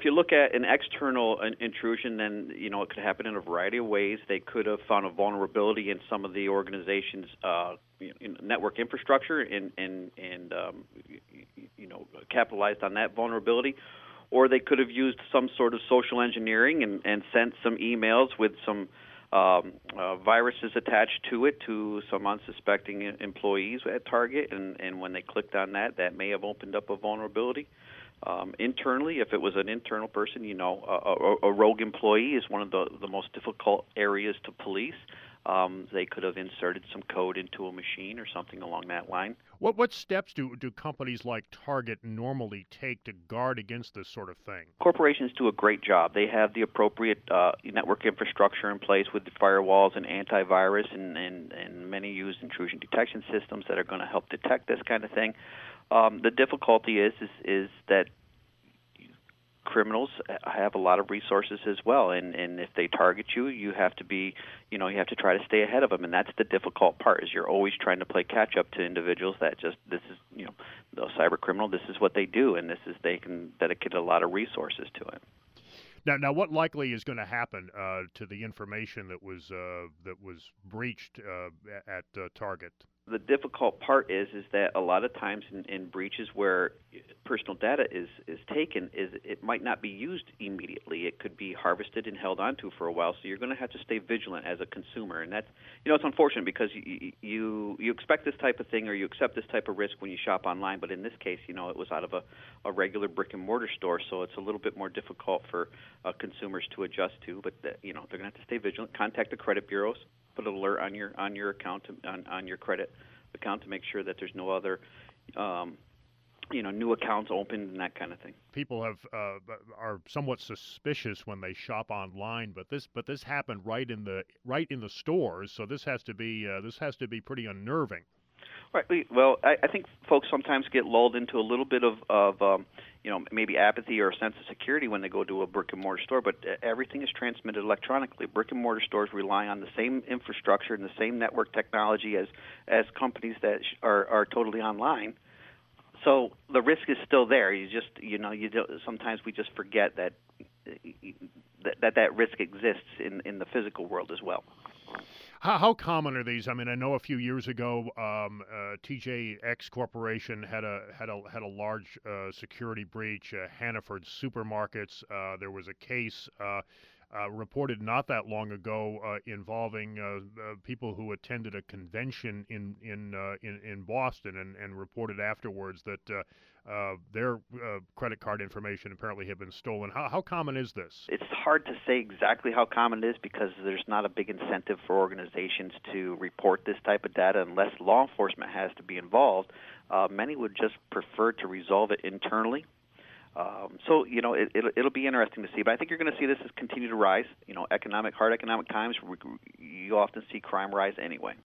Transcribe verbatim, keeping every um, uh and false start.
you look at an external in- intrusion, then you know it could happen in a variety of ways. They could have found a vulnerability in some of the organization's uh, in network infrastructure and and and um, you know capitalized on that vulnerability, or they could have used some sort of social engineering and, and sent some emails with some um, uh, viruses attached to it to some unsuspecting employees at Target, and, and when they clicked on that, that may have opened up a vulnerability. Um, internally, if it was an internal person, you know, a, a, a rogue employee is one of the, the most difficult areas to police. Um, they could have inserted some code into a machine or something along that line. What what steps do, do companies like Target normally take to guard against this sort of thing? Corporations do a great job. They have the appropriate uh, network infrastructure in place with the firewalls and antivirus, and, and, and many use intrusion detection systems that are going to help detect this kind of thing. Um, the difficulty is, is is that criminals have a lot of resources as well, and, and if they target you, you have to be, you know, you have to try to stay ahead of them, and that's the difficult part. Is you're always trying to play catch up to individuals that just this is, you know, the cyber criminal. This is what they do, and this is they can dedicate a lot of resources to it. Now, now, what likely is going to happen uh, to the information that was uh, that was breached uh, at uh, Target? The difficult part is is that a lot of times in, in breaches where personal data is, is taken, is it might not be used immediately. It could be harvested and held onto for a while. So you're going to have to stay vigilant as a consumer, and that's, you know, it's unfortunate because you you you expect this type of thing or you accept this type of risk when you shop online. But in this case, you know, it was out of a, a regular brick and mortar store, so it's a little bit more difficult for uh, consumers to adjust to. But the, you know, they're going to have to stay vigilant. Contact the credit bureaus. Put an alert on your on your account to, on on your credit account to make sure that there's no other, um, you know, new accounts opened and that kind of thing. People have uh, are somewhat suspicious when they shop online, but this but this happened right in the right in the stores, so this has to be uh, this has to be pretty unnerving. Right. Well, I, I think folks sometimes get lulled into a little bit of, of um, you know, maybe apathy or a sense of security when they go to a brick and mortar store. But everything is transmitted electronically. Brick and mortar stores rely on the same infrastructure and the same network technology as as companies that are are totally online. So the risk is still there. You just, you know, you do, sometimes we just forget that that that, that risk exists in, in the physical world as well. How, how common are these? I mean, I know a few years ago, um, uh, T J X Corporation had a had a had a large uh, security breach. Uh, Hannaford Supermarkets. Uh, there was a case uh, uh, reported not that long ago uh, involving uh, uh, people who attended a convention in in uh, in, in Boston, and, and reported afterwards that uh, uh, their uh, credit card information apparently had been stolen. How how common is this? It's hard to say exactly how common it is because there's not a big incentive for organizations to report this type of data unless law enforcement has to be involved. Uh, many would just prefer to resolve it internally. Um, so, you know, it, it'll, it'll be interesting to see. But I think you're going to see this as continue to rise. You know, economic, hard economic times, you often see crime rise anyway.